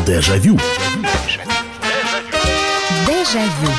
Дежавю. Дежавю.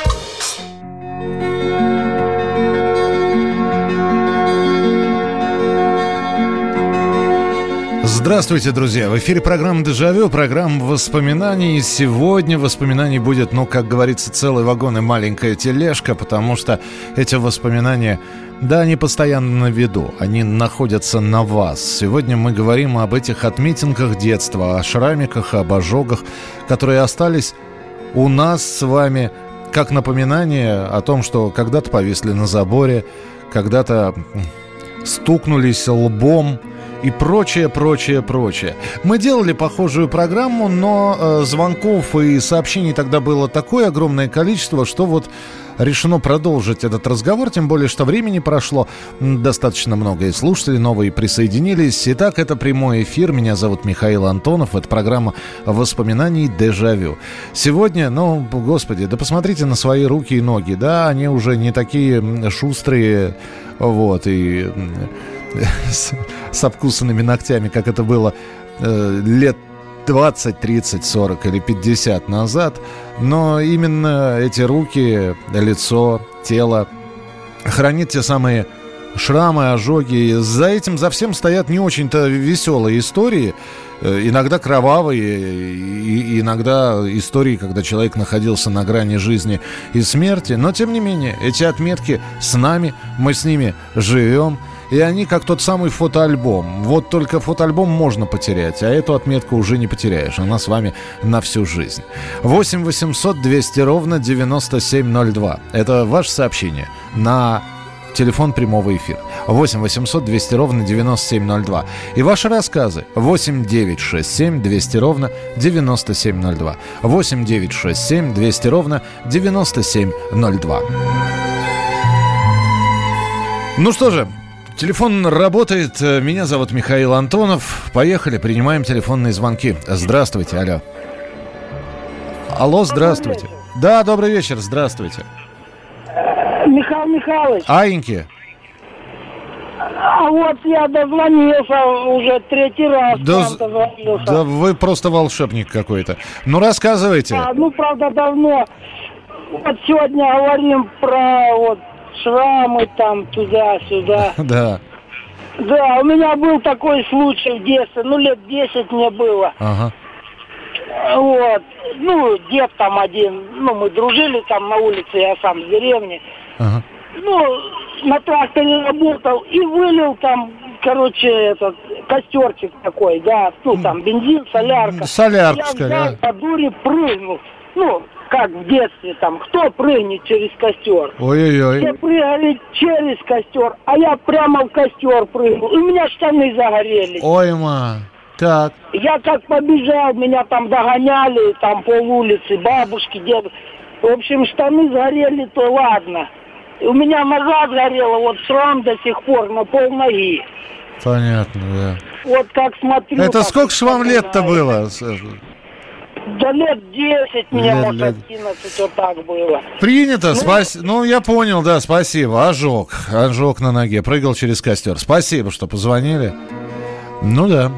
Здравствуйте, друзья! В эфире программа «Дежавю», программа воспоминаний. И сегодня воспоминаний будет, как говорится, целый вагон и маленькая тележка, потому что эти воспоминания, да, они постоянно на виду, они находятся на вас. Сегодня мы говорим об этих отметинках детства, о шрамиках, об ожогах, которые остались у нас с вами как напоминание о том, что когда-то повисли на заборе, когда-то стукнулись лбом, и прочее. Мы делали похожую программу, но звонков и сообщений тогда было такое огромное количество, что вот решено продолжить этот разговор, тем более, что времени прошло достаточно много, и слушатели новые присоединились. Итак, это прямой эфир. Меня зовут Михаил Антонов. Это программа воспоминаний «Дежавю». Сегодня, господи, да посмотрите на свои руки и ноги, да, они уже не такие шустрые, вот, и с обкусанными ногтями, как это было лет 20, 30, 40 или 50 назад. Но именно эти руки, лицо, тело хранит те самые шрамы, ожоги. За всем стоят не очень-то веселые истории, иногда кровавые, и иногда истории, когда человек находился на грани жизни и смерти. Но, тем не менее, эти отметки с нами, мы с ними живем. И они как тот самый фотоальбом. Вот только фотоальбом можно потерять, а эту отметку уже не потеряешь. Она с вами на всю жизнь. 8 800 200 ровно 9702. Это ваше сообщение на телефон прямого эфира. 8 800 200 ровно 9702. И ваши рассказы. 8 967 200 ровно 9702. 8 967 200 ровно 9702. Ну что же, телефон работает. Меня зовут Михаил Антонов. Поехали, принимаем телефонные звонки. Здравствуйте, алло. Алло, здравствуйте. Да, добрый вечер, здравствуйте. Михаил Михайлович. Аиньки. А вот я дозвонился уже третий раз. Дозвонился. Да вы просто волшебник какой-то. Ну, рассказывайте. Правда, давно. Вот сегодня говорим про шрамы там туда-сюда. Да. Да, у меня был такой случай в детстве, лет 10 мне было. Ага. Вот. Дед там один, мы дружили там на улице, я сам с деревни. Ага. На тракторе работал и вылил там, этот костерчик такой, да, там бензин, солярка. Солярка, я по дуре прыгнул. Как в детстве, кто прыгнет через костер. Ой-ой-ой. Все прыгали через костер, а я прямо в костер прыгнул. И у меня штаны загорелись. Ой, так. Я как побежал, меня там догоняли, там полулицы, бабушки, дедушки. В общем, штаны сгорели, то ладно. И у меня нога сгорела, шрам до сих пор на полноги. Понятно, да. Вот как смотрю. Это сколько ж вам лет-то было? Да лет 10 мне, может, 11, вот так было. Принято, я понял, да, спасибо. Ожог на ноге, прыгал через костер. Спасибо, что позвонили. Да.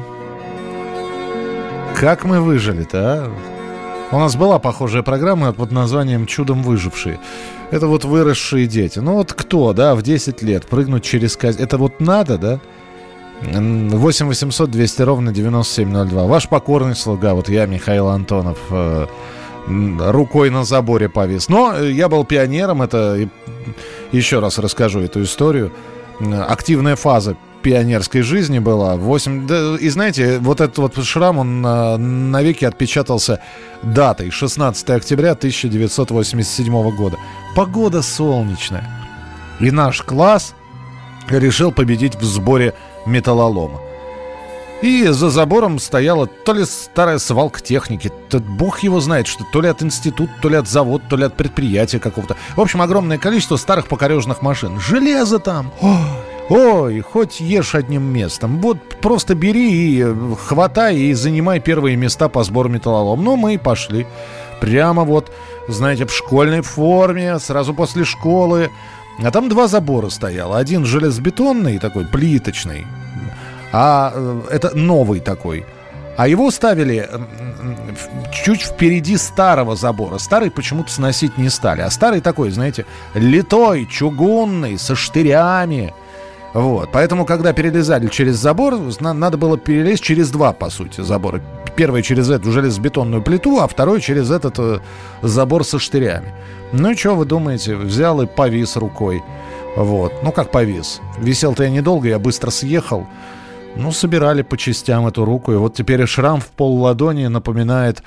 Как мы выжили-то, а? У нас была похожая программа под названием «Чудом выжившие». Это выросшие дети. Кто, да, в 10 лет прыгнуть через костер? Это надо, да? 8 800 200 ровно 9702. Ваш покорный слуга, я, Михаил Антонов, рукой на заборе повис. Но я был пионером, это, еще раз расскажу эту историю. Активная фаза пионерской жизни была. И знаете, этот шрам, он навеки отпечатался датой 16 октября 1987 года. Погода солнечная. И наш класс решил победить в сборе металлолома. И за забором стояла то ли старая свалка техники, бог его знает, что то ли от института, то ли от завода, то ли от предприятия какого-то. В общем, огромное количество старых покорежных машин. Железо там! Ой, хоть ешь одним местом. Просто бери и хватай и занимай первые места по сбору металлолома. Мы и пошли. Прямо знаете, в школьной форме, сразу после школы. А там два забора стояло. Один железобетонный, такой плиточный, а это новый такой. А его ставили чуть впереди старого забора. Старый почему-то сносить не стали. А старый такой, знаете, литой, чугунный, со штырями. Вот. Поэтому, когда перелезали через забор, надо было перелезть через два, по сути, забора. Первый через эту железобетонную плиту, а второй через этот забор со штырями. Ну и что вы думаете? Взял и повис рукой. Вот. Ну как повис? Висел-то я недолго, я быстро съехал. Ну, собирали по частям эту руку. И вот теперь шрам в полладони напоминает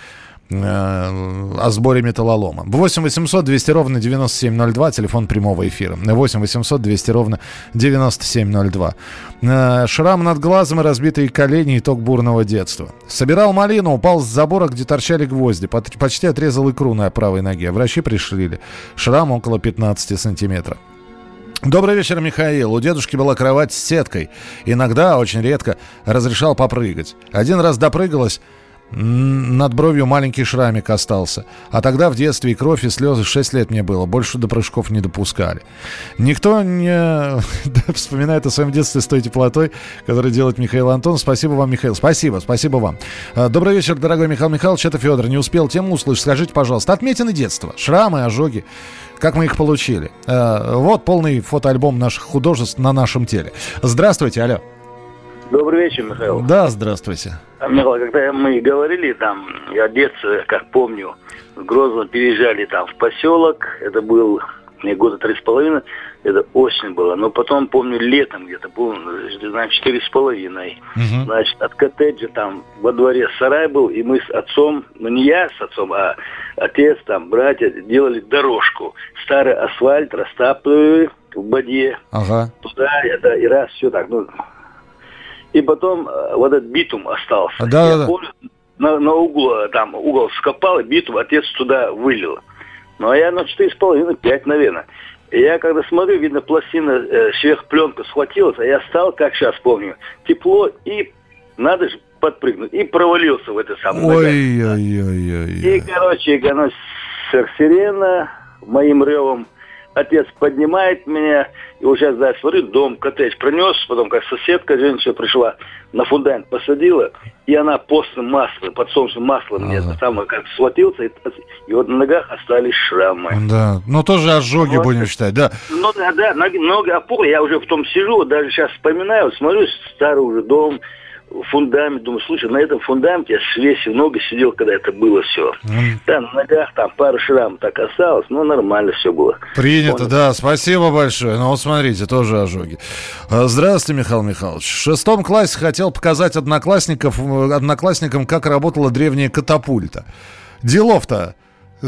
о сборе металлолома. 8 800 200 ровно 9702, телефон прямого эфира. 8 800 200 ровно 9702. Шрам над глазом и разбитые колени — итог бурного детства. Собирал малину, упал с забора, где торчали гвозди. Почти отрезал икру на правой ноге. Врачи пришили. Шрам около 15 сантиметров. Добрый вечер, Михаил. У дедушки была кровать с сеткой. Иногда, очень редко, разрешал попрыгать. Один раз допрыгалась, над бровью маленький шрамик остался. А тогда в детстве и кровь, и слезы. 6 лет мне было. Больше до прыжков не допускали. Никто не вспоминает о своем детстве с той теплотой, которую делает Михаил Антон. Спасибо вам, Михаил. Спасибо вам. Добрый вечер, дорогой Михаил Михайлович. Это Федор. Не успел тему услышать. Скажите, пожалуйста, отметины детства. Шрамы, ожоги. Как мы их получили? Вот полный фотоальбом наших художеств на нашем теле. Здравствуйте, алло. Добрый вечер, Михаил. Да, здравствуйте. Михаил, когда мы говорили там, я детство, как помню, с Грозного переезжали там в поселок, это был мне года 3,5, это осень было, но потом, помню, летом где-то было, значит, 4,5. Значит, от коттеджа там во дворе сарай был, и мы с отцом, ну не я с отцом, а отец, там, братья делали дорожку. Старый асфальт растапливали в воде. Ага. Туда, это, и раз, все так, ну... И потом вот этот битум остался. Да. Помню, на углу, там угол скопал, и битум отец туда вылил. Ну, а я на 4,5-5, наверное. И я когда смотрю, видно, пластина, сверхпленка схватилась, а я стал, как сейчас помню, тепло, и надо же подпрыгнуть. И провалился в это самое. Ой-ой-ой-ой. И, короче, сирена моим ревом. Отец поднимает меня, и вот сейчас, да, смотрю, дом, коттедж пронес, потом как соседка, женщина пришла, на фундамент посадила, и она постным маслом, подсолнечным маслом мне самое как схватился, и вот на ногах остались шрамы. Да, но тоже ожоги, вот, будем считать, да. Ну да, ноги опухли, я уже в том сижу, вот даже сейчас вспоминаю, вот смотрю, старый уже дом, фундамент, думаю, слушай, на этом фундаменте я свесил ноги, сидел, когда это было все. Да, на ногах там пару шрамов так осталось, но нормально все было. Принято, да, спасибо большое. Ну вот смотрите, тоже ожоги. Здравствуйте, Михаил Михайлович. В 6 классе хотел показать одноклассникам, как работала древняя катапульта. Делов-то.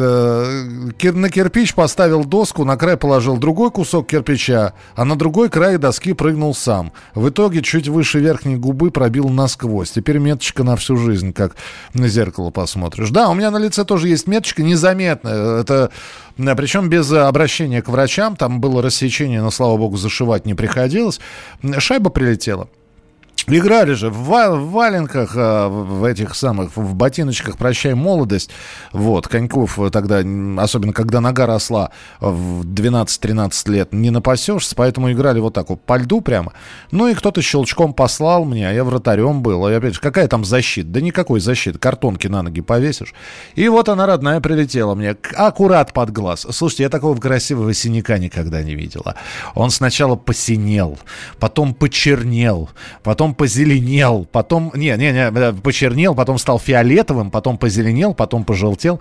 На кирпич поставил доску, на край положил другой кусок кирпича, а на другой край доски прыгнул сам. В итоге чуть выше верхней губы пробил насквозь. Теперь меточка на всю жизнь, как на зеркало посмотришь. Да, у меня на лице тоже есть меточка, незаметная. Это, причем без обращения к врачам. Там было рассечение, но, слава богу, зашивать не приходилось. Шайба прилетела. Играли же в валенках, в этих самых, в ботиночках «Прощай, молодость». Вот, коньков тогда, особенно когда нога росла в 12-13 лет, не напасешься, поэтому играли вот так вот по льду прямо. Ну и кто-то щелчком послал мне, а я вратарем был. И опять же, какая там защита? Да никакой защиты, картонки на ноги повесишь. И вот она, родная, прилетела мне аккурат под глаз. Слушайте, я такого красивого синяка никогда не видела. Он сначала посинел, потом почернел, потом позеленел, потом... почернел, потом стал фиолетовым, потом позеленел, потом пожелтел.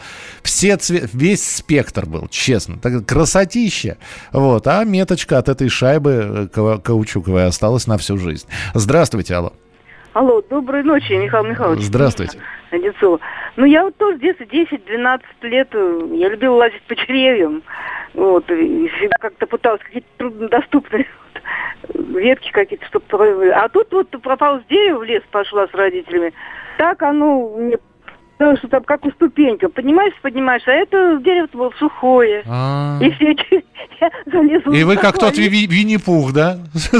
Весь спектр был, честно. Так, красотища. Вот. А меточка от этой шайбы каучуковой осталась на всю жизнь. Здравствуйте, алло. Алло, доброй ночи, Михаил Михайлович. Здравствуйте. Одинцова. Ну, я вот тоже в детстве 10-12 лет, я любила лазить по деревьям. Вот, и как-то пыталась какие-то труднодоступные ветки какие-то, чтобы... А тут вот пропал с дерева, в лес пошла с родителями. Так оно мне... Что там, как у ступенька. Поднимаешь, а это дерево было сухое. И все эти... Я залезла... И вы как тот Винни-Пух, да?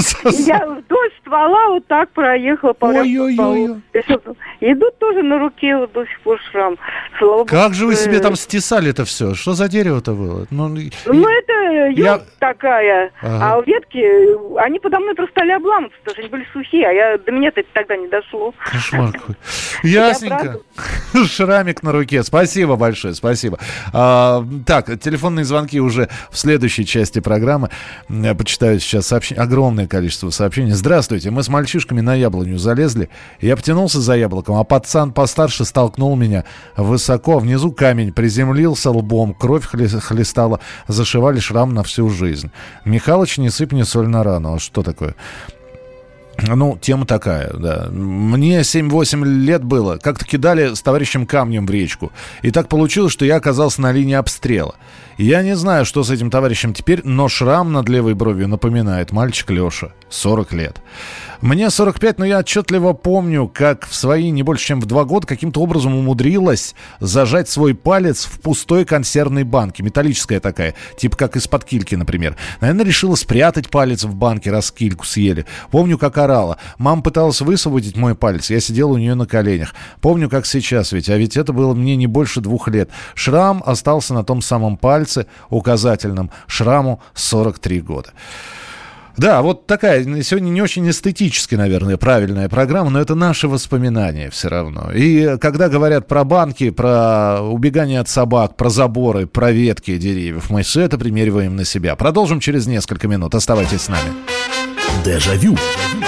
Я вдоль ствола вот так проехала. Ой-ой-ой. И тут тоже на руке вот до сих пор шрам. Как же вы себе там стесали это все? Что за дерево-то было? Это самая елка такая, а ветки, они подо мной просто стали обламываться, потому что они были сухие, а до меня-то это тогда не дошло. Кошмар какой. Ясненько. Шрамик на руке. Спасибо большое, спасибо. Так, телефонные звонки уже в следующей части программы. Я почитаю сейчас сообщения. Огромное количество сообщений. Здравствуйте, мы с мальчишками на яблоню залезли. Я потянулся за яблоком, а пацан постарше столкнул меня высоко. Внизу камень, приземлился лбом, кровь хлестала, зашивали шрам на всю жизнь. Михалыч, не сыпь мне соль на рану. А что такое? Ну, тема такая, да. Мне 7-8 лет было. Как-то кидали с товарищем камнем в речку. И так получилось, что я оказался на линии обстрела. Я не знаю, что с этим товарищем теперь, но шрам над левой бровью напоминает мальчик Леша, 40 лет. Мне 45, но я отчетливо помню, как в свои не больше, чем в 2 года каким-то образом умудрилась зажать свой палец в пустой консервной банке. Металлическая такая, типа как из-под кильки, например. Наверное, решила спрятать палец в банке, раз кильку съели. Помню, как орала. Мама пыталась высвободить мой палец. Я сидел у нее на коленях. Помню, как сейчас ведь. А ведь это было мне не больше 2 лет. Шрам остался на том самом пальце, указательном. Шраму 43 года. Да, вот такая, сегодня не очень эстетически, наверное, правильная программа, но это наши воспоминания все равно. И когда говорят про банки, про убегание от собак, про заборы, про ветки деревьев, мы все это примериваем на себя. Продолжим через несколько минут. Оставайтесь с нами. Дежавю.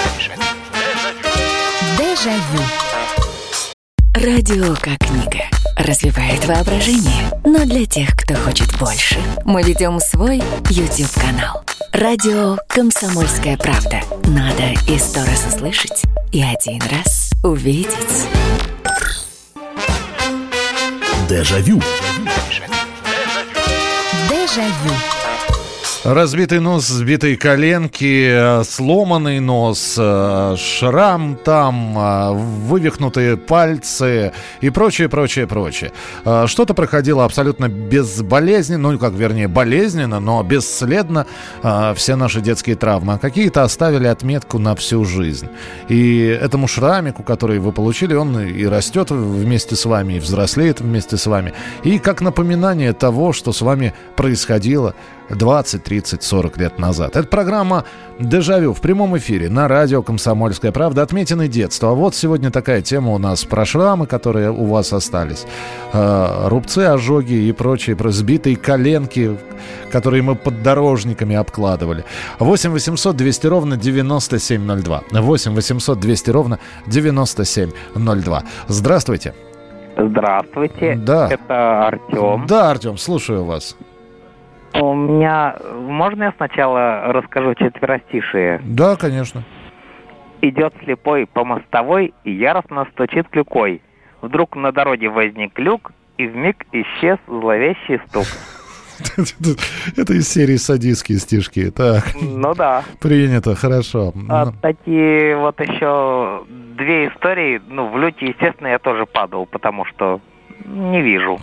Дежавю. Радио как книга. Развивает воображение. Но для тех, кто хочет больше, мы ведем свой YouTube-канал. Радио «Комсомольская правда». Надо и 100 раз услышать, и 1 раз увидеть. Дежавю. Дежавю. Разбитый нос, сбитые коленки, сломанный нос, шрам там, вывихнутые пальцы и прочее, прочее, прочее. Что-то проходило абсолютно безболезненно, ну, как, вернее, болезненно, но бесследно, все наши детские травмы. А какие-то оставили отметку на всю жизнь. И этому шрамику, который вы получили, он и растет вместе с вами, и взрослеет вместе с вами. И как напоминание того, что с вами происходило 20, 30, 40 лет назад. Это программа «Дежавю» в прямом эфире на радио «Комсомольская правда». Отметины детства. А вот сегодня такая тема у нас про шрамы, которые у вас остались. Рубцы, ожоги и прочие, сбитые коленки, которые мы поддорожниками обкладывали. 8 800 200 ровно 9702. 8 800 200 ровно 9702. Здравствуйте. Здравствуйте. Да. Это Артем. Да, Артем, слушаю вас. У меня... Можно я сначала расскажу четверостишие? Да, конечно. Идет слепой по мостовой и яростно стучит клюкой. Вдруг на дороге возник люк, и вмиг исчез зловещий стук. Это из серии «Садистские стишки». Так. Ну да. Принято, хорошо. Такие вот еще 2 истории. В люке, естественно, я тоже падал, потому что не вижу.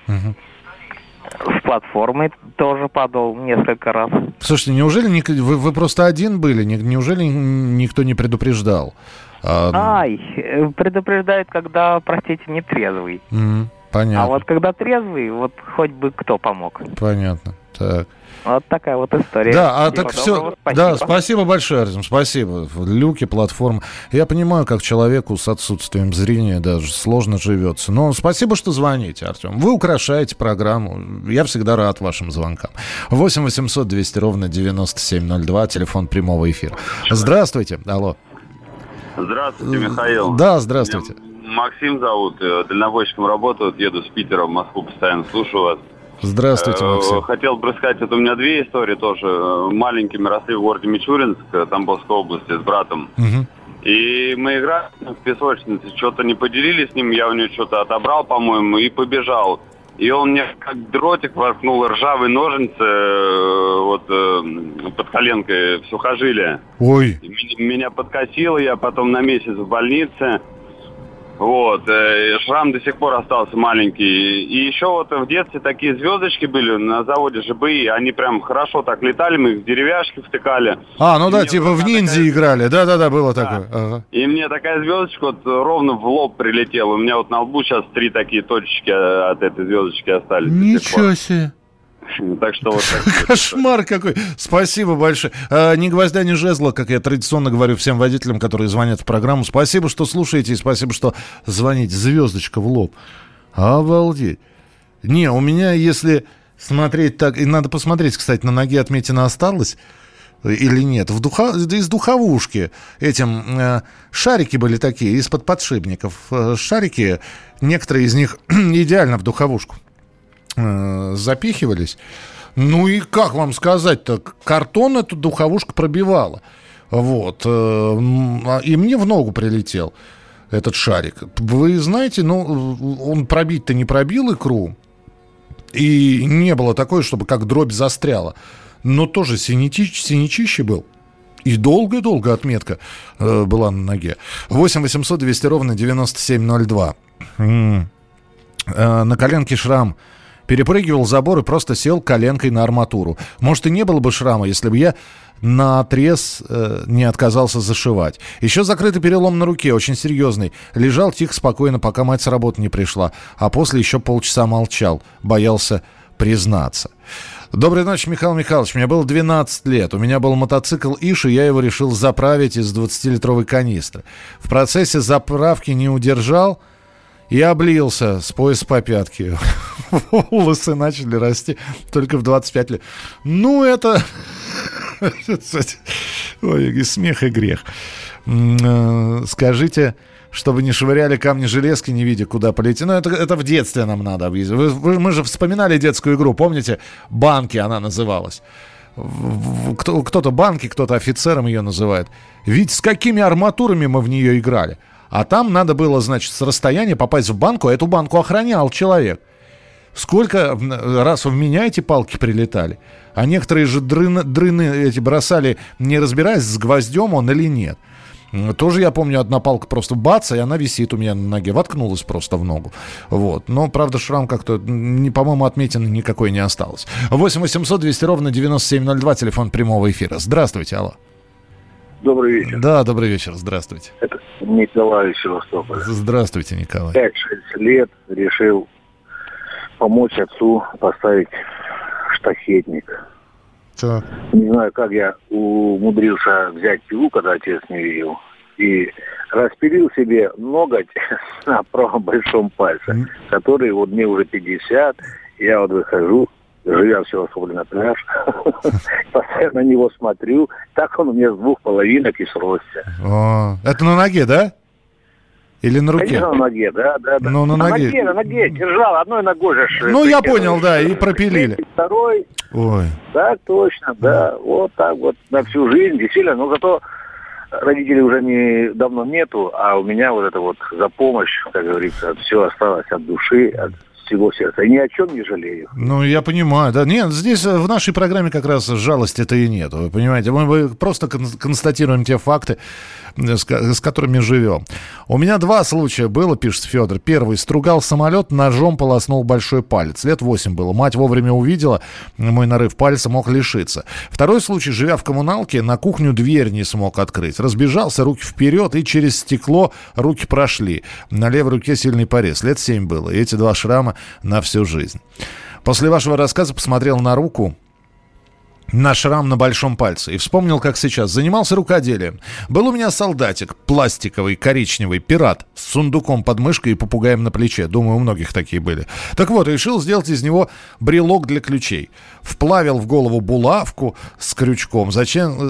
С платформы тоже падал несколько раз. Слушайте, неужели вы просто один были? Неужели никто не предупреждал? Предупреждают, когда, простите, не трезвый. Понятно. А вот когда трезвый, вот хоть бы кто помог. Понятно. Так. Вот такая вот история. Да, так все. Да, спасибо большое, Артем, спасибо. Люки, платформы. Я понимаю, как человеку с отсутствием зрения даже сложно живется. Но спасибо, что звоните, Артем. Вы украшаете программу. Я всегда рад вашим звонкам. 8 800 200 ровно 9702, телефон прямого эфира. Здравствуйте. Алло. Здравствуйте, Михаил. Да, здравствуйте. Меня Максим зовут, дальнобойщиком работаю, еду с Питера в Москву, постоянно слушаю вас. Здравствуйте, Максим. Хотел бы рассказать, это у меня 2 истории тоже. Маленькими росли в городе Мичуринск, Тамбовской области, с братом. И мы играли в песочнице, что-то не поделились с ним, я у него что-то отобрал, по-моему, и побежал. И он мне как дротик воткнул ржавые ножницы под коленкой в сухожилие. Ой. И меня подкосило, я потом на месяц в больнице. Шрам до сих пор остался маленький. И еще в детстве такие звездочки были на заводе ЖБИ. Они прям хорошо так летали, мы их в деревяшки втыкали. Типа в ниндзя играли. Да, было такое. Ага. И мне такая звездочка ровно в лоб прилетела. У меня на лбу сейчас 3 такие точечки от этой звездочки остались. Ничего себе. Так что вот так. Кошмар какой. Спасибо большое. Ни гвоздя, ни жезла, как я традиционно говорю всем водителям, которые звонят в программу. Спасибо, что слушаете, и спасибо, что звоните. Звездочка в лоб. Обалдеть. Не, у меня, если смотреть так... И надо посмотреть, кстати, на ноге отметина осталась или нет. Из духовушки этим шарики были такие, из-под подшипников. Шарики, некоторые из них идеально в духовушку запихивались. Ну и как вам сказать-то, картон эту духовушку пробивала. Вот. И мне в ногу прилетел этот шарик. Вы знаете, он пробить-то не пробил икру. И не было такое, чтобы как дробь застряла. Но тоже синячище был. И долго-долго отметка была на ноге. 8 800 200 ровно 9702. На коленке шрам. Перепрыгивал забор и просто сел коленкой на арматуру. Может, и не было бы шрама, если бы я наотрез не отказался зашивать. Еще закрытый перелом на руке, очень серьезный. Лежал тихо, спокойно, пока мать с работы не пришла. А после еще полчаса молчал. Боялся признаться. Доброй ночи, Михаил Михайлович. Мне было 12 лет. У меня был мотоцикл «Иш», и я его решил заправить из 20-литровой канистры. В процессе заправки не удержал и облился с пояса по пятки. Волосы начали расти только в 25 лет. Ну, это... Ой, и смех, и грех. Скажите, чтобы не швыряли камни железки, не видя, куда полететь. Ну, это в детстве нам надо объяснить. Мы же вспоминали детскую игру, помните? «Банки» она называлась. Кто-то «Банки», кто-то «Офицером» ее называет. Ведь с какими арматурами мы в нее играли. А там надо было, значит, с расстояния попасть в банку, а эту банку охранял человек. Сколько раз в меня эти палки прилетали. А некоторые же дрыны эти бросали, не разбираясь, с гвоздем он или нет. Тоже, я помню, одна палка просто бац, и она висит у меня на ноге. Воткнулась просто в ногу. Вот. Но, правда, шрам как-то, по-моему, отметины никакой не осталось. 8 800 200 ровно 9702, телефон прямого эфира. Здравствуйте, алло. Добрый вечер. Да, добрый вечер, здравствуйте. Это Николай из Севастополя. Здравствуйте, Николай. 5-6 лет решил помочь отцу поставить штахетник. Так. Не знаю, как я умудрился взять пилу, когда отец не видел, и распилил себе ноготь на правом большом пальце, который вот мне уже 50, я вот выхожу, живя в Севастополе на пляж, постоянно на него смотрю, так он у меня с 2 половинок и сросся. Это на ноге, да? Или на руке? Конечно, на ноге, да. Ну, на ноге. На ноге держал, одной ногой же. Ну, я понял, да, и пропилили. Второй. Ой. Так точно, да. Вот так вот на всю жизнь, действительно. Но зато родителей уже давно нету, а у меня вот это вот за помощь, как говорится, все осталось от души, от всего сердца. И ни о чем не жалею. Ну, я понимаю, да. Нет, здесь в нашей программе как раз жалости-то и нет. Вы понимаете, мы просто констатируем те факты, с которыми живем. У меня 2 случая было, пишет Федор. Первый. Стругал самолет, ножом полоснул большой палец. Лет 8 было. Мать вовремя увидела мой нарыв пальца, мог лишиться. Второй случай. Живя в коммуналке, на кухню дверь не смог открыть. Разбежался, руки вперед, и через стекло руки прошли. На левой руке сильный порез. Лет 7 было. И эти 2 шрама на всю жизнь. После вашего рассказа посмотрел на руку, на шрам на большом пальце, и вспомнил, как сейчас. Занимался рукоделием. Был у меня солдатик, пластиковый, коричневый, пират, с сундуком под мышкой и попугаем на плече. Думаю, у многих такие были. Так вот, решил сделать из него брелок для ключей. Вплавил в голову булавку с крючком. Затем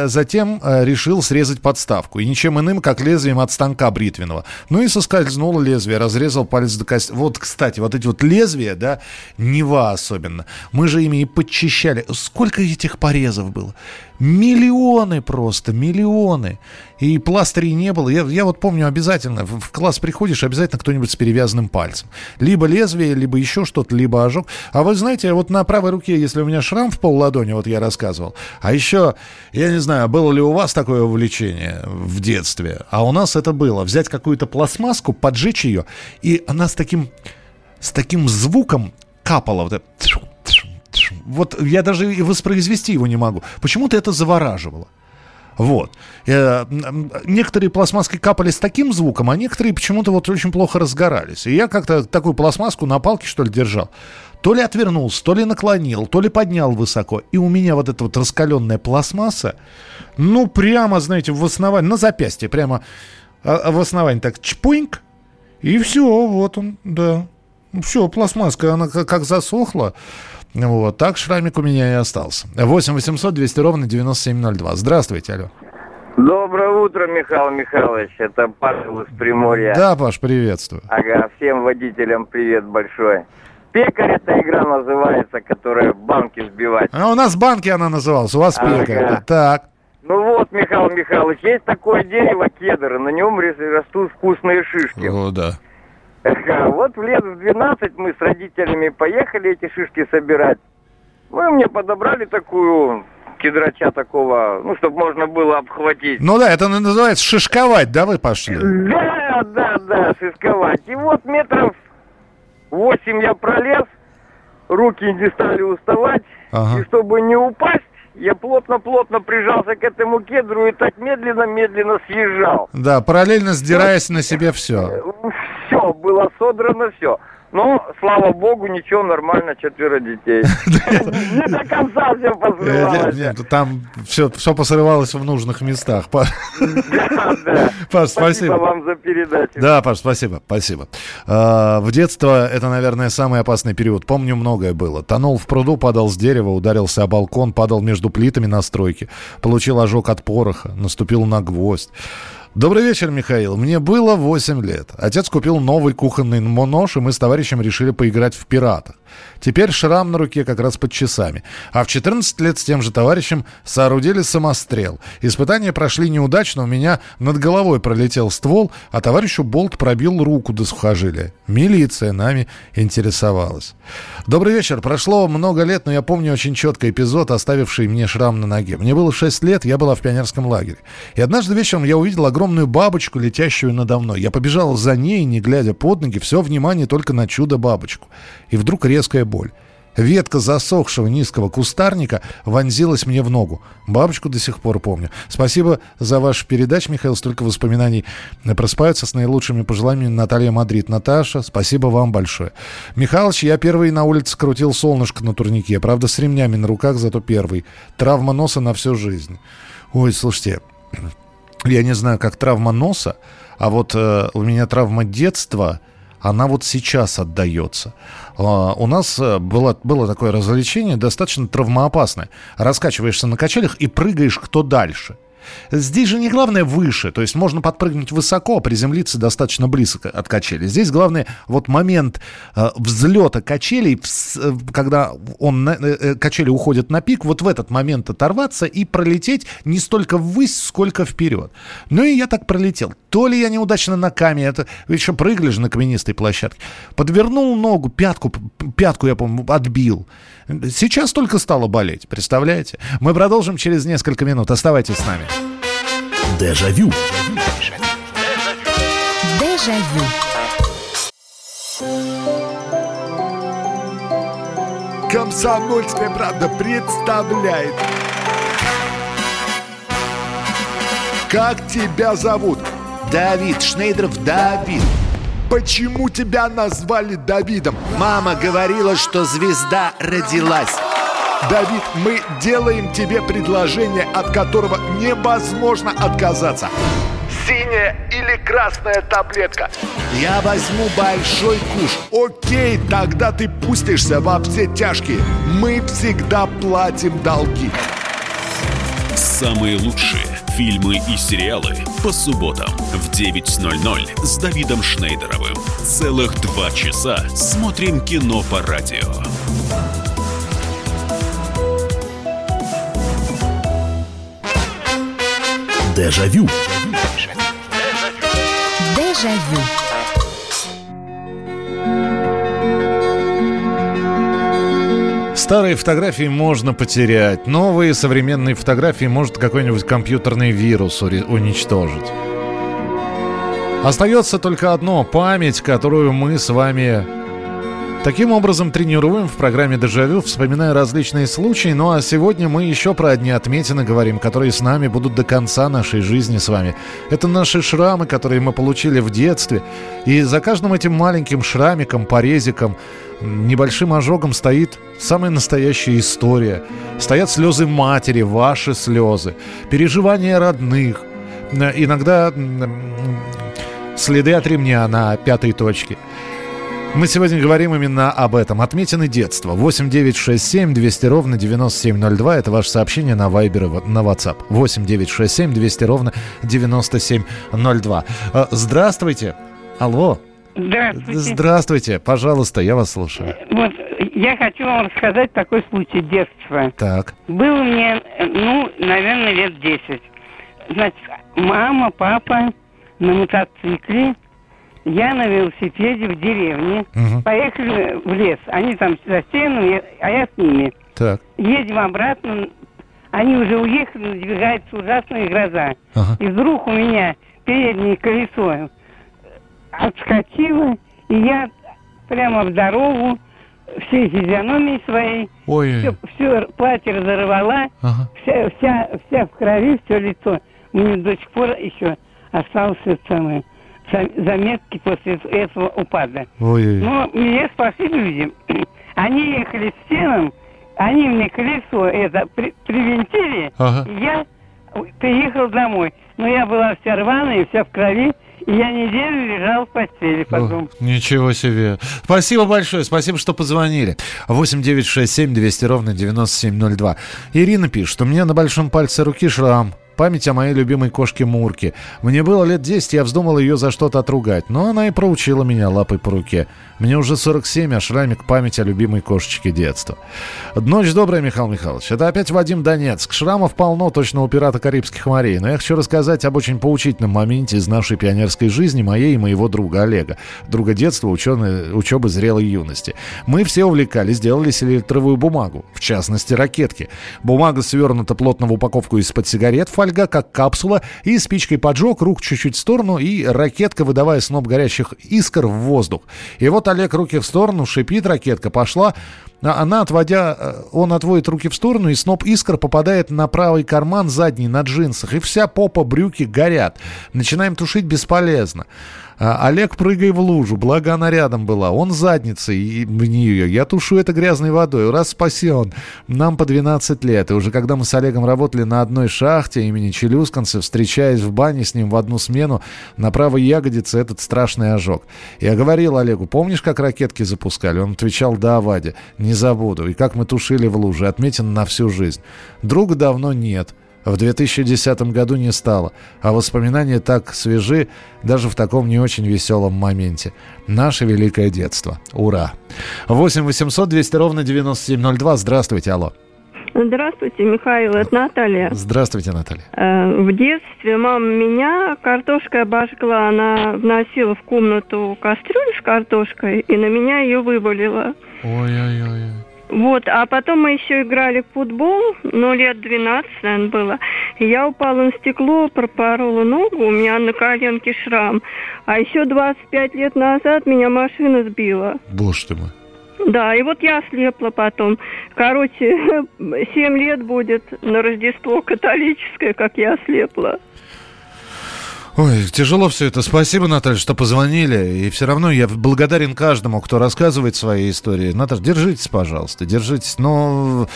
решил срезать подставку. И ничем иным, как лезвием от станка бритвенного. Ну и соскользнуло лезвие, разрезал палец до кости. Вот, кстати, вот эти вот лезвия, да, Нева особенно. Мы же ими и подчищали. Сколько этих порезов было? Миллионы просто, миллионы. И пластырей не было. Я вот помню обязательно, в класс приходишь, обязательно кто-нибудь с перевязанным пальцем. Либо лезвие, либо еще что-то, либо ожог. А вы знаете, вот на правой руке, если у меня шрам в полладони, вот я рассказывал. А еще, я не знаю, было ли у вас такое увлечение в детстве, а у нас это было. Взять какую-то пластмасску, поджечь ее, и она с таким звуком капала. Вот я даже и воспроизвести его не могу. Почему-то это завораживало. Вот. Некоторые пластмасски капали с таким звуком, а некоторые почему-то вот очень плохо разгорались. И я как-то такую пластмасску на палке, что ли, держал. То ли отвернулся, то ли наклонил, то ли поднял высоко. И у меня вот эта вот раскаленная пластмасса, ну, прямо, знаете, в основании, на запястье, прямо в основании так чпуньк, и все, вот он, да. Все, пластмасска, она как засохла. Вот, так шрамик у меня и остался. 8 800 200 ровно 9702. Здравствуйте, алло. Доброе утро, Михаил Михайлович. Это Павел из Приморья. Да, Паш, приветствую. Ага, всем водителям привет большой. Пекарь эта игра называется, которая банки сбивать. А у нас банки она называлась, у вас пекарь. Ага. Так. Ну вот, Михаил Михайлович, есть такое дерево кедр, на нем растут вкусные шишки. О, да. Вот в лет в 12 мы с родителями поехали эти шишки собирать. Ну и мне подобрали такую кедрача такого, ну, чтобы можно было обхватить. Ну да, это называется шишковать, да, вы пошли? Да, шишковать. И вот метров 8 я пролез, руки не стали уставать, и чтобы не упасть, я плотно-плотно прижался к этому кедру и так медленно-медленно съезжал. Да, параллельно сдираясь на себе все. Все, было содрано все. Но, слава богу, ничего, нормально, 4 детей. Не до конца все посрывалось. Нет, там все посрывалось в нужных местах. Да. Паш, спасибо вам за передачу. Да, Паш, спасибо. В детство это, наверное, самый опасный период. Помню, многое было. Тонул в пруду, падал с дерева, ударился о балкон, падал между плитами на стройке, получил ожог от пороха, наступил на гвоздь. Добрый вечер, Михаил. Мне было 8 лет. Отец купил новый кухонный нож, и мы с товарищем решили поиграть в пиратах. Теперь шрам на руке как раз под часами. А в 14 лет с тем же товарищем соорудили самострел. Испытания прошли неудачно, у меня над головой пролетел ствол, а товарищу болт пробил руку до сухожилия. Милиция нами интересовалась. Добрый вечер. Прошло много лет, но я помню очень четко эпизод, оставивший мне шрам на ноге. Мне было 6 лет, я была в пионерском лагере. И однажды вечером я увидел огромную бабочку, летящую надо мной. Я побежал за ней, не глядя под ноги, все внимание только на чудо-бабочку. И вдруг резкая боль. Ветка засохшего низкого кустарника вонзилась мне в ногу. Бабочку до сих пор помню. Спасибо за вашу передачу, Михаил. Столько воспоминаний просыпаются. С наилучшими пожеланиями, Наталья Мадрид. Наташа, спасибо вам большое. Михалыч, я первый на улице крутил солнышко на турнике. Правда, с ремнями на руках, зато первый. Травма носа на всю жизнь. Ой, слушайте, я не знаю, как травма носа, а вот у меня травма детства, она вот сейчас отдается. У нас было такое развлечение, достаточно травмоопасное. Раскачиваешься на качелях и прыгаешь кто дальше. Здесь же не главное выше, то есть можно подпрыгнуть высоко, а приземлиться достаточно близко от качели. Здесь главное вот момент взлета качелей, когда качели уходят на пик, вот в этот момент оторваться и пролететь не столько ввысь, сколько вперед. Ну и я так пролетел. То ли я неудачно на камне, это еще прыгали же на каменистой площадке, подвернул ногу, пятку я помню, отбил. Сейчас только стало болеть, представляете? Мы продолжим через несколько минут. Оставайтесь с нами. Дежавю. Дежавю. Комсомольская правда представляет. Как тебя зовут? Давид Шнейдеров Давид. Почему тебя назвали Давидом? Мама говорила, что звезда родилась. Давид, мы делаем тебе предложение, от которого невозможно отказаться. Синяя или красная таблетка? Я возьму большой куш. Окей, тогда ты пустишься во все тяжкие. Мы всегда платим долги. Самые лучшие фильмы и сериалы по субботам в 9:00 с Давидом Шнейдеровым. Целых 2 часа смотрим кино по радио. Дежавю. Дежавю. Старые фотографии можно потерять. Новые современные фотографии может какой-нибудь компьютерный вирус уничтожить. Остается только одно — память, которую мы с вами Таким образом, тренируем в программе «Дежавю», вспоминая различные случаи. Ну а сегодня мы еще про одни отметины говорим, которые с нами будут до конца нашей жизни с вами. Это наши шрамы, которые мы получили в детстве. И за каждым этим маленьким шрамиком, порезиком, небольшим ожогом стоит самая настоящая история. Стоят слезы матери, ваши слезы, переживания родных, иногда следы от ремня на пятой точке. Мы сегодня говорим именно об этом. Отметины детства. 8 9 6 7 200 ровно 9702. Это ваше сообщение на Вайбер и на WhatsApp. 8 9 6 7 200 ровно 9702. Здравствуйте. Алло. Здравствуйте. Здравствуйте. Пожалуйста, я вас слушаю. Вот, я хочу вам рассказать такой случай детства. Так. Было мне, наверное, лет 10. Значит, мама, папа на мотоцикле, я на велосипеде в деревне. Поехали в лес. Они там за стену, а я с ними. Так. Едем обратно. Они уже уехали, надвигается ужасная гроза. И вдруг у меня переднее колесо отскочило, и я прямо в дорогу, всей физиономией своей, все платье разорвала, вся в крови, все лицо. Мне до сих пор еще осталось это самое, заметки после этого упада. Но меня спасли люди. Они ехали с сеном, они мне колесо это привинтили, и я приехал домой. Но я была вся рваная, вся в крови, и я неделю лежал в постели потом. Ничего себе. Спасибо большое, спасибо, что позвонили. 8 9 6 7 200 ровно 9702. Ирина пишет, у меня на большом пальце руки шрам. Память о моей любимой кошке Мурке. Мне было лет 10, я вздумал ее за что-то отругать. Но она и проучила меня лапой по руке. Мне уже 47, а шрамик — память о любимой кошечке детства. Ночь добрая, Михаил Михайлович. Это опять Вадим, Донецк. Шрамов полно, точно у пирата Карибских морей. Но я хочу рассказать об очень поучительном моменте из нашей пионерской жизни, моей и моего друга Олега. Друга детства, учебы зрелой юности. Мы все увлекались, делали селитровую бумагу. В частности, ракетки. Бумага свернута плотно в упаковку из-под сигарет, фольга как капсула, и спичкой поджег, рук чуть-чуть в сторону, и ракетка, выдавая сноп горящих искр в воздух. И вот Олег руки в сторону, шипит, ракетка пошла. Он отводит руки в сторону, и сноп искр попадает на правый карман задний, на джинсах. И вся попа, брюки горят. Начинаем тушить бесполезно. Олег, прыгай в лужу, благо она рядом была. Он задницей в нее. Я тушу это грязной водой. Раз спасен. Нам по 12 лет. И уже когда мы с Олегом работали на одной шахте имени Челюскинцев, встречаясь в бане с ним в одну смену, на правой ягодице этот страшный ожог. Я говорил Олегу, помнишь, как ракетки запускали? Он отвечал, да, Вадя, не забуду. И как мы тушили в луже. Отметен на всю жизнь. Друга давно нет. В 2010 году не стало, а воспоминания так свежи даже в таком не очень веселом моменте. Наше великое детство. Ура! 8 800 200 ровно 9702. Здравствуйте, алло. Здравствуйте, Михаил, это Наталья. Здравствуйте, Наталья. В детстве мама меня картошкой обожгла. Она вносила в комнату кастрюлю с картошкой, и на меня ее вывалила. Ой-ой-ой. Вот, а потом мы еще играли в футбол, лет 12, наверное, было. И я упала на стекло, пропорола ногу, у меня на коленке шрам. А еще 25 лет назад меня машина сбила. Боже ты мой. Да, и вот я ослепла потом. 7 лет будет на Рождество католическое, как я ослепла. Ой, тяжело все это. Спасибо, Наталья, что позвонили. И все равно я благодарен каждому, кто рассказывает свои истории. Наталья, держитесь, пожалуйста, держитесь. Но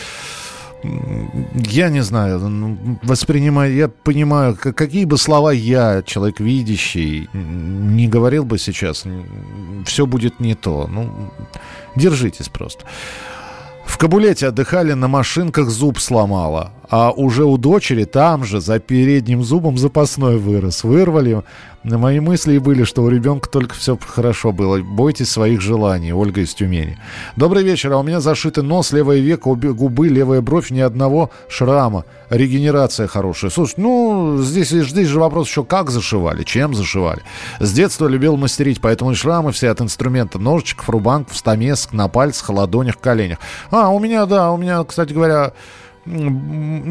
я не знаю, я понимаю, какие бы слова я, человек видящий, не говорил бы сейчас, все будет не то. Держитесь просто. В Кабулете отдыхали, на машинках зуб сломала. А уже у дочери там же за передним зубом запасной вырос. Вырвали. Мои мысли были, что у ребенка только все хорошо было. Бойтесь своих желаний. Ольга из Тюмени. Добрый вечер. А у меня зашиты нос, левое веко, обе губы, левая бровь, ни одного шрама. Регенерация хорошая. Слушай, здесь же вопрос еще как зашивали, чем зашивали. С детства любил мастерить, поэтому и шрамы все от инструмента. Ножичков, рубанков, стамесок, на пальцах, ладонях, коленях. У меня, кстати говоря,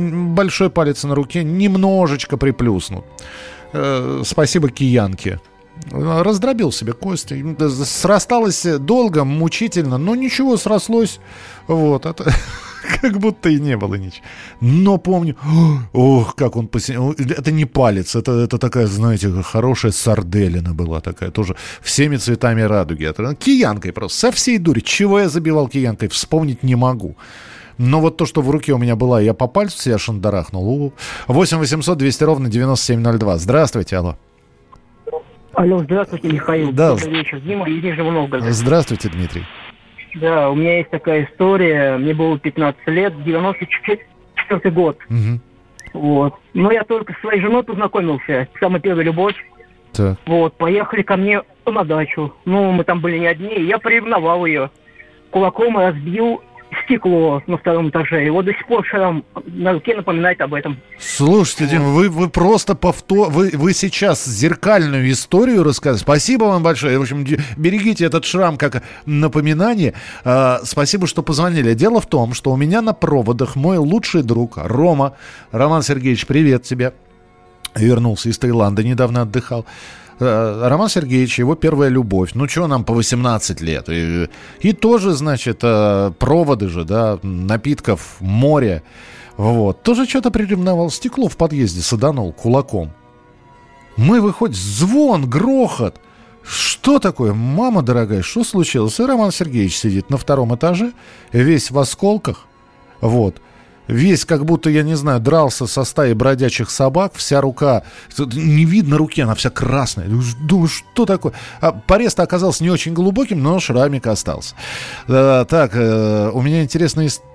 большой палец на руке немножечко приплюснут. Спасибо киянке. Раздробил себе кости. Срасталось долго, мучительно, но ничего, срослось. Вот, это как будто и не было ничего. Но помню, ох, как он посинел. Это не палец, это такая, знаете, хорошая сарделина была такая, тоже всеми цветами радуги. Это киянкой просто, со всей дури. Чего я забивал киянкой, вспомнить не могу. Но вот то, что в руке у меня была, я по пальцу себя шандарахнул. 8 800 200 ровно 9702. Здравствуйте, алло. Алло, здравствуйте, Михаил. Да. Добрый вечер. Дима, из Нижнего Новгорода. Здравствуйте, Дмитрий. Да, у меня есть такая история. Мне было 15 лет, 94 год. Угу. Вот. Но я только со своей женой познакомился. Самая первая любовь. Так. Вот, поехали ко мне на дачу. Ну, мы там были не одни, и я приревновал ее. Кулаком разбил стекло на втором этаже. И вот до сих пор шрам на руке напоминает об этом. Слушайте, Дима, вы просто вы сейчас зеркальную историю рассказываете. Спасибо вам большое. В общем, берегите этот шрам как напоминание. Спасибо, что позвонили. Дело в том, что у меня на проводах мой лучший друг Рома. Роман Сергеевич, привет тебе. Вернулся из Таиланда, недавно отдыхал. Роман Сергеевич, его первая любовь. Ну, что нам по 18 лет? И тоже, значит, проводы же, да, напитков, море. Вот. Тоже что-то приревновал. Стекло в подъезде саданул кулаком. Мы выходим, звон, грохот. Что такое? Мама дорогая, что случилось? И Роман Сергеевич сидит на втором этаже, весь в осколках. Вот. Весь, как будто, я не знаю, дрался со стаей бродячих собак, вся рука, не видно руки, она вся красная. Думаю, что такое? Порез-то оказался не очень глубоким, но шрамик остался. Так, у меня интересная история.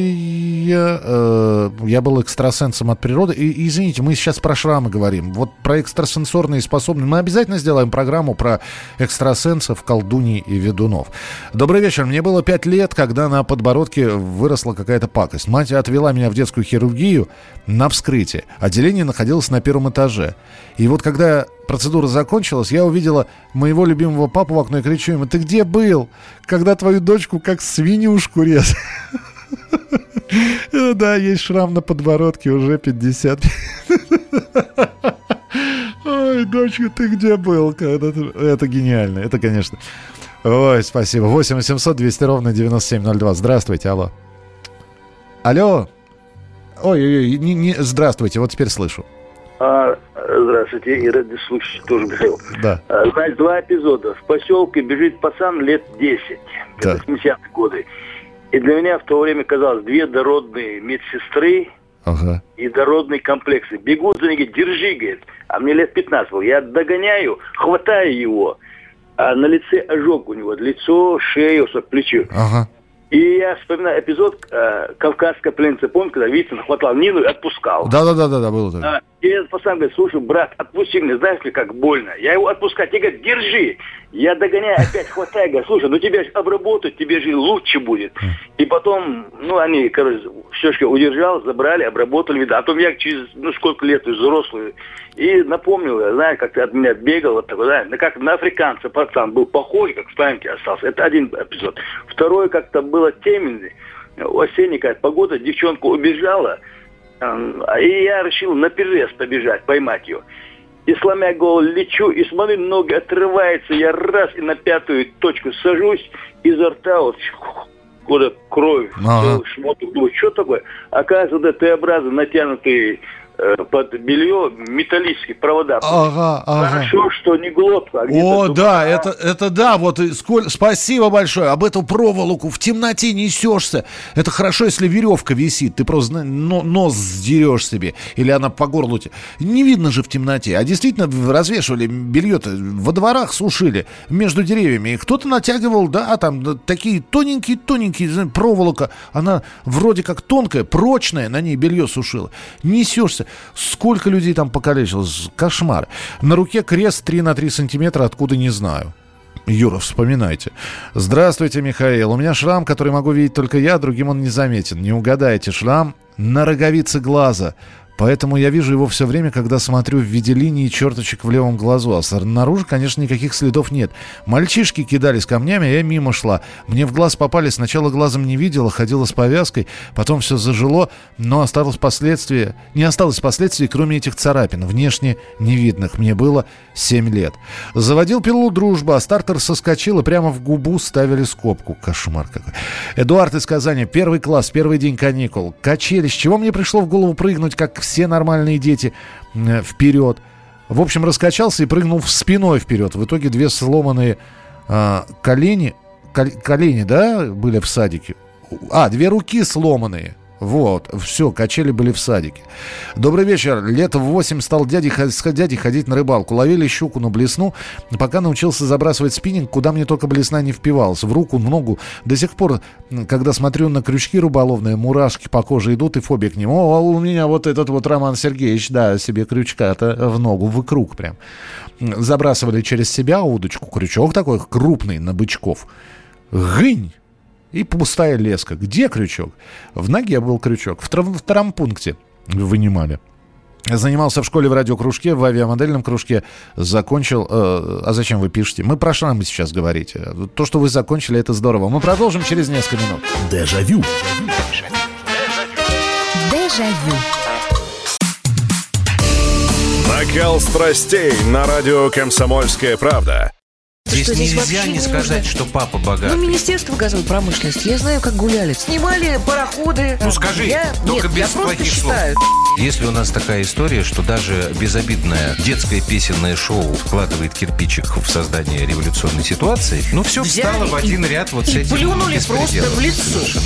Я был экстрасенсом от природы. И, извините, мы сейчас про шрамы говорим. Вот про экстрасенсорные способности. Мы обязательно сделаем программу про экстрасенсов, колдуней и ведунов. Добрый вечер. Мне было 5 лет, когда на подбородке выросла какая-то пакость. Мать отвела меня в детскую хирургию на вскрытие. Отделение находилось на первом этаже. И вот когда процедура закончилась, я увидела моего любимого папу в окно и кричу ему: ты где был, когда твою дочку как свинюшку резали? Да, есть шрам на подбородке, уже 50. Ой, дочка, ты где был? Это гениально, это, конечно. Ой, спасибо. 8 800 200 ровно 9702. Здравствуйте, алло. Алло. Ой, здравствуйте, вот теперь слышу. Здравствуйте, и радиослушатель тоже, Михаил. Да. Значит, 2 эпизода. В поселке бежит пацан лет 10. Да. Это 70-е годы. И для меня в то время казалось 2 дородные медсестры, ага, и дородные комплексы. Бегут за ними, держи, говорит. А мне лет 15 было. Я догоняю, хватаю его, а на лице ожог у него. Лицо, шею, плечо. Ага. И я вспоминаю эпизод «Кавказская пленница». Помните, когда Вицин хватал Нину и отпускал? Да, было так. И этот пацан говорит: слушай, брат, отпусти меня, знаешь ли, как больно. Я его отпускаю, тебе говорит: держи. Я догоняю, опять хватаю, говорю: слушай, ну тебя же обработают, тебе же лучше будет. И потом, они, все-таки удержал, забрали, обработали, видно. А потом я через, сколько лет, взрослый, и напомнил, знаешь, как ты от меня бегал, вот такой, знаешь, как на африканца пацан был похож, как в памяти остался. Это один эпизод. Второй как-то было темный, осенняя какая-то погода, девчонка убежала, и я решил наперерез побежать, поймать ее. И сломя голову лечу, и смотрю, ноги отрываются, я раз и на 5-ю точку сажусь, изо рта вот куда кровь, шмоток, думаю, что такое? Оказывается, Т-образно натянутые под белье металлические провода. Ага. Хорошо, что не глотка. О, да, это да, вот спасибо большое. Об эту проволоку в темноте несешься. Это хорошо, если веревка висит, ты просто нос сдерешь себе, или она по горлу тебе. Не видно же в темноте. А действительно развешивали белье-то, во дворах сушили между деревьями. И кто-то натягивал, да, там такие тоненькие проволока. Она вроде как тонкая, прочная, на ней белье сушила. Несешься. Сколько людей там покалечилось? Кошмар. На руке крест 3 на 3 сантиметра, откуда не знаю. Юра, вспоминайте. Здравствуйте, Михаил. У меня шрам, который могу видеть только я, другим он не заметен. Не угадаете, шрам на роговице глаза. Поэтому я вижу его все время, когда смотрю в виде линии черточек в левом глазу. А снаружи, конечно, никаких следов нет. Мальчишки кидались камнями, а я мимо шла. Мне в глаз попали. Сначала глазом не видела, ходила с повязкой. Потом все зажило, но не осталось последствий, кроме этих царапин, внешне невидных. Мне было 7 лет. Заводил пилу «Дружба», а стартер соскочил, и прямо в губу ставили скобку. Кошмар какой. Эдуард из Казани. 1 класс, первый день каникул. Качели. С чего мне пришло в голову прыгнуть, как все нормальные дети, вперед? В общем, раскачался и прыгнул спиной вперед. В итоге 2 сломанные колени, да, были в садике? 2 руки сломанные. Вот, все, качели были в садике. Добрый вечер. Лет в 8 стал дядей ходить на рыбалку. Ловили щуку на блесну. Пока научился забрасывать спиннинг, куда мне только блесна не впивалась. В руку, в ногу. До сих пор, когда смотрю на крючки рыболовные, мурашки по коже идут и фобия к ним. У меня вот этот вот Роман Сергеевич, да, себе крючка-то в ногу, в круг прям. Забрасывали через себя удочку. Крючок такой крупный на бычков. Гынь! И пустая леска. Где крючок? В ноге был крючок. В травмпункте вынимали. Занимался в школе в радиокружке, в авиамодельном кружке. Закончил... А зачем вы пишете? Мы про шрамы сейчас говорите. То, что вы закончили, это здорово. Мы продолжим через несколько минут. Дежавю. Дежавю. Накал страстей на радио «Комсомольская правда». Здесь нельзя не сказать, что папа богатый. Ну, Министерство газовой промышленности. Я знаю, как гуляли. Снимали пароходы. Ну, скажи, только без плохих слов. Если у нас такая история, что даже безобидное детское песенное шоу вкладывает кирпичик в создание революционной ситуации, ну, все встало в один ряд вот с этим. И плюнули просто в лицо.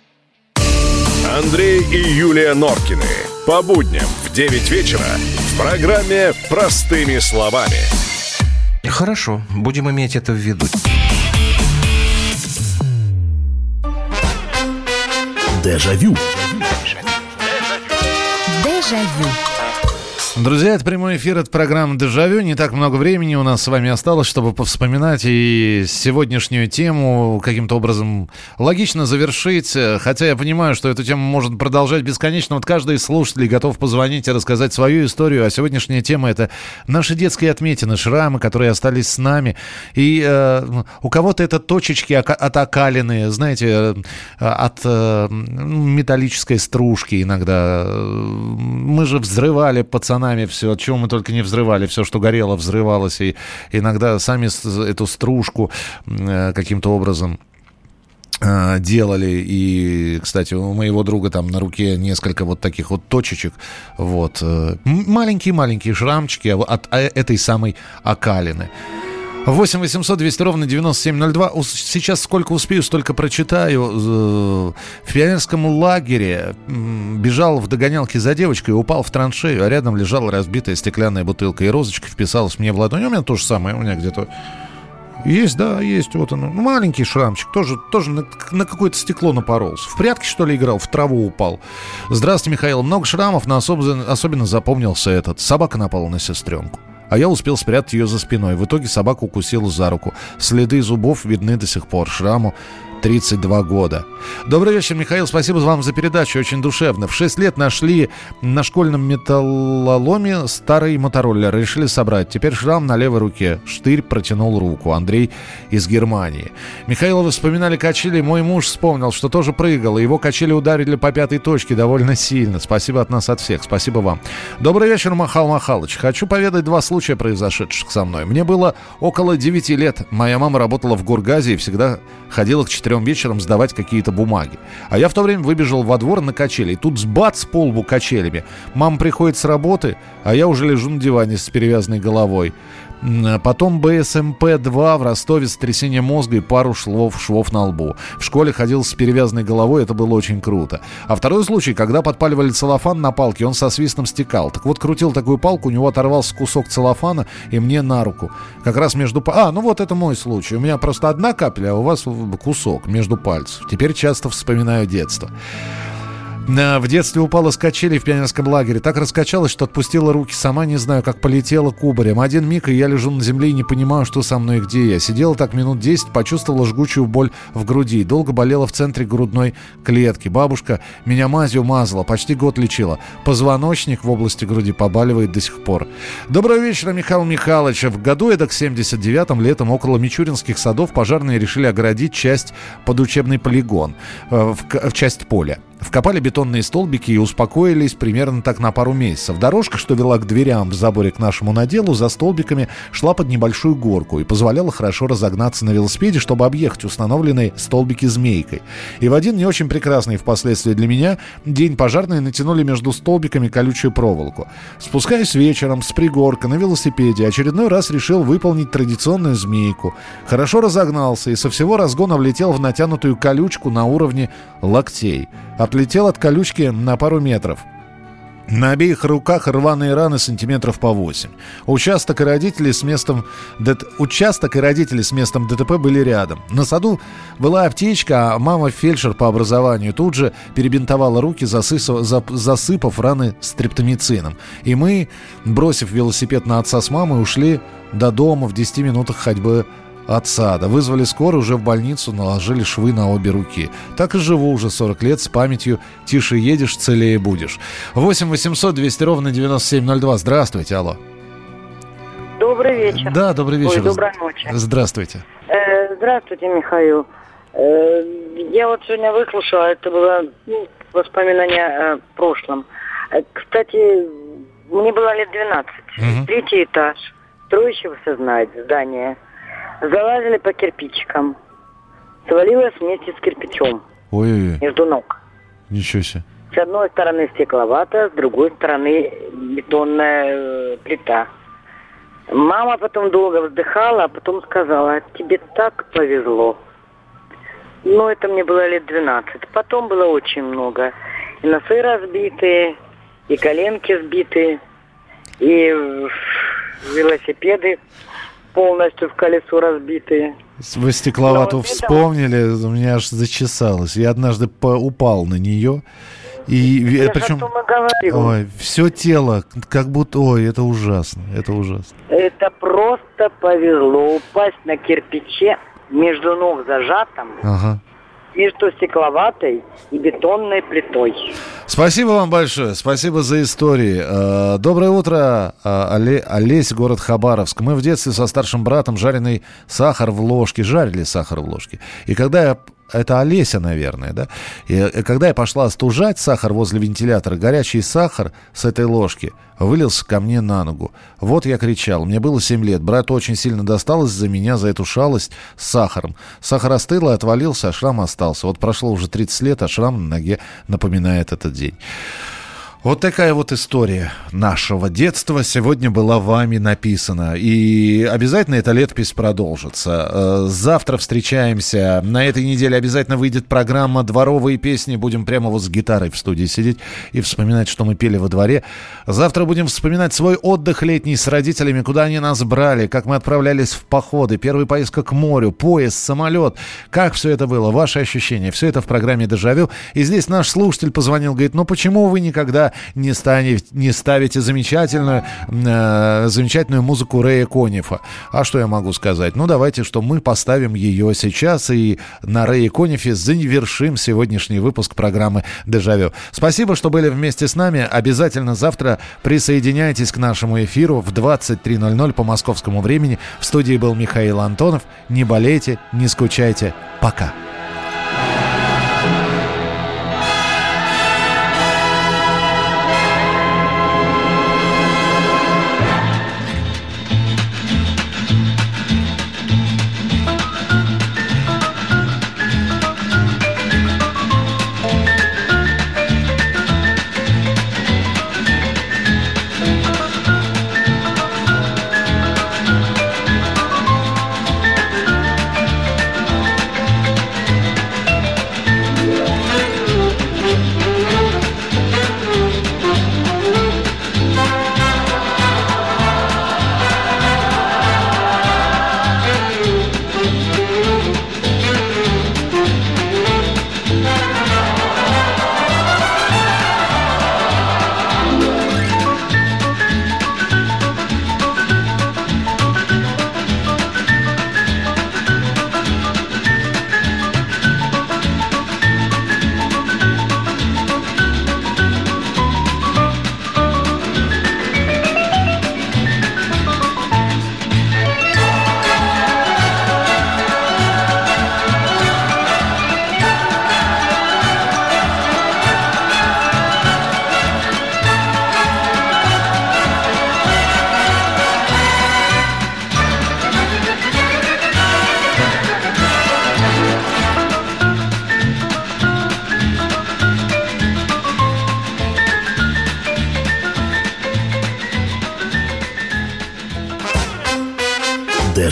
Андрей и Юлия Норкины. По будням в 9 вечера в программе «Простыми словами». Хорошо, будем иметь это в виду. Дежавю. Дежавю. Друзья, это прямой эфир от программы «Дежавю». Не так много времени у нас с вами осталось, чтобы повспоминать и сегодняшнюю тему каким-то образом логично завершить. Хотя я понимаю, что эту тему можно продолжать бесконечно. Вот каждый из слушателей готов позвонить и рассказать свою историю. А сегодняшняя тема – это наши детские отметины, шрамы, которые остались с нами. И у кого-то это точечки от окалины, знаете, от металлической стружки иногда. Мы же взрывали пацанами все, от чего мы только не взрывали, все, что горело, взрывалось, и иногда сами эту стружку каким-то образом делали. И, кстати, у моего друга там на руке несколько вот таких вот точечек, вот, маленькие-маленькие шрамчики от этой самой окалины. 8 800 200 ровно 9702. Сейчас сколько успею, столько прочитаю. В пионерском лагере бежал в догонялке за девочкой, упал в траншею, а рядом лежала разбитая стеклянная бутылка, и розочка вписалась мне в ладонь. У меня то же самое, у меня где-то есть, да, есть, вот он. Маленький шрамчик, тоже на какое-то стекло напоролся. В прятки, что ли, играл, в траву упал. Здравствуйте, Михаил. Много шрамов, но особенно запомнился этот. Собака напала на сестренку. А я успел спрятать ее за спиной. В итоге собака укусила за руку. Следы зубов видны до сих пор. Шраму 32 года. Добрый вечер, Михаил. Спасибо вам за передачу. Очень душевно. В 6 лет нашли на школьном металлоломе старый мотороллер. Решили собрать. Теперь шрам на левой руке. Штырь протянул руку. Андрей из Германии. Михаил, вы вспоминали качели. Мой муж вспомнил, что тоже прыгал. Его качели ударили по 5-й точке довольно сильно. Спасибо от нас, от всех. Спасибо вам. Добрый вечер, Махал Махалыч. Хочу поведать 2 случая, произошедших со мной. Мне было около 9 лет. Моя мама работала в Горгазе и всегда ходила к 4 вечером сдавать какие-то бумаги. А я в то время выбежал во двор на качели. И тут бац по лбу качелями. Мама приходит с работы, а я уже лежу на диване с перевязанной головой. Потом БСМП-2 в Ростове, сотрясение мозга и пару швов на лбу. В школе ходил с перевязанной головой, это было очень круто. А второй случай, когда подпаливали целлофан на палке, он со свистом стекал. Так вот, крутил такую палку, у него оторвался кусок целлофана и мне на руку. Как раз между... ну вот это мой случай. У меня просто одна капля, а у вас кусок между пальцев. Теперь часто вспоминаю детство. В детстве упала с качелей в пионерском лагере. Так раскачалась, что отпустила руки. Сама не знаю, как полетела кубарем. Один миг, и я лежу на земле и не понимаю, что со мной и где я. Сидела так минут 10, почувствовала жгучую боль в груди. Долго болела в центре грудной клетки. Бабушка меня мазью мазала, почти год лечила. Позвоночник в области груди побаливает до сих пор. Доброго вечера, Михаил Михайлович. В году эдак 79-м летом около Мичуринских садов пожарные решили огородить часть под учебный полигон, в часть поля. Вкопали бетонные столбики и успокоились примерно так на пару месяцев. Дорожка, что вела к дверям в заборе к нашему наделу, за столбиками шла под небольшую горку и позволяла хорошо разогнаться на велосипеде, чтобы объехать установленные столбики змейкой. И в один не очень прекрасный впоследствии для меня день пожарные натянули между столбиками колючую проволоку. Спускаясь вечером с пригорка на велосипеде, очередной раз решил выполнить традиционную змейку. Хорошо разогнался и со всего разгона влетел в натянутую колючку на уровне локтей. Отлетел от колючки на пару метров. На обеих руках рваные раны сантиметров по 8. Участок и родители с местом ДТП были рядом. На саду была аптечка, а мама фельдшер по образованию тут же перебинтовала руки, засыпав раны стрептомицином. И мы, бросив велосипед на отца с мамой, ушли до дома в 10 минутах ходьбы от сада. Вызвали скорую, уже в больницу, наложили швы на обе руки. Так и живу уже 40 лет с памятью «Тише едешь, целее будешь». 8 800 200 ровно 9702. Здравствуйте, алло. Добрый вечер. Да, добрый вечер. Ой, доброй ночи. Здравствуйте. Здравствуйте, Михаил. Я вот сегодня выслушала, это было воспоминание о прошлом. Кстати, мне было лет 12. Третий этаж строящегося здания. Залазили по кирпичикам. Свалилась вместе с кирпичом. Ой-ой-ой. Между ног. Ничего себе. С одной стороны стекловата, с другой стороны бетонная плита. Мама потом долго вздыхала, а потом сказала: тебе так повезло. Но это мне было лет 12. Потом было очень много. И носы разбитые, и коленки сбитые, и велосипеды полностью в колесо разбитые. Вы стекловату вспомнили, у меня аж зачесалось. Я однажды упал на нее. И причем, все тело, как будто, это ужасно, это ужасно. Это просто повезло упасть на кирпиче между ног зажатым, между стекловатой и бетонной плитой. Спасибо вам большое, спасибо за истории. Доброе утро, Олесь, город Хабаровск. Мы в детстве со старшим братом жарили сахар в ложке. И когда это Олеся, наверное, да? И когда я пошла остужать сахар возле вентилятора, горячий сахар с этой ложки вылился ко мне на ногу. Вот я кричал. Мне было 7 лет. Брату очень сильно досталось за меня, за эту шалость с сахаром. Сахар остыл и отвалился, а шрам остался. Вот прошло уже 30 лет, а шрам на ноге напоминает этот день. Вот такая вот история нашего детства сегодня была вами написана. И обязательно эта летопись продолжится. Завтра встречаемся. На этой неделе обязательно выйдет программа «Дворовые песни». Будем прямо вот с гитарой в студии сидеть и вспоминать, что мы пели во дворе. Завтра будем вспоминать свой отдых летний с родителями, куда они нас брали, как мы отправлялись в походы, первая поездка к морю, поезд, самолет. Как все это было, ваши ощущения. Все это в программе «Дежавю». И здесь наш слушатель позвонил, говорит: ну почему вы никогда не ставите замечательную музыку Рэя Коннифа? А что я могу сказать? Ну, давайте, что мы поставим ее сейчас и на Рэе Коннифе завершим сегодняшний выпуск программы «Дежавю». Спасибо, что были вместе с нами. Обязательно завтра присоединяйтесь к нашему эфиру в 23:00 по московскому времени. В студии был Михаил Антонов. Не болейте, не скучайте. Пока.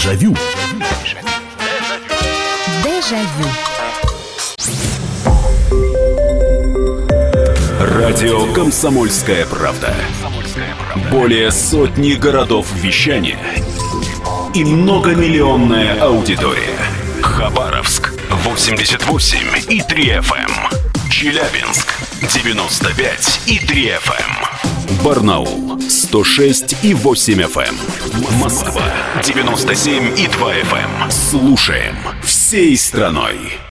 Дежавю. Дежавю. Радио «Комсомольская правда». Более сотни городов вещания и многомиллионная аудитория. Хабаровск 88,3 FM. Челябинск 95,3 FM. Барнаул 106,8 FM. Москва 97,2 FM. Слушаем всей страной.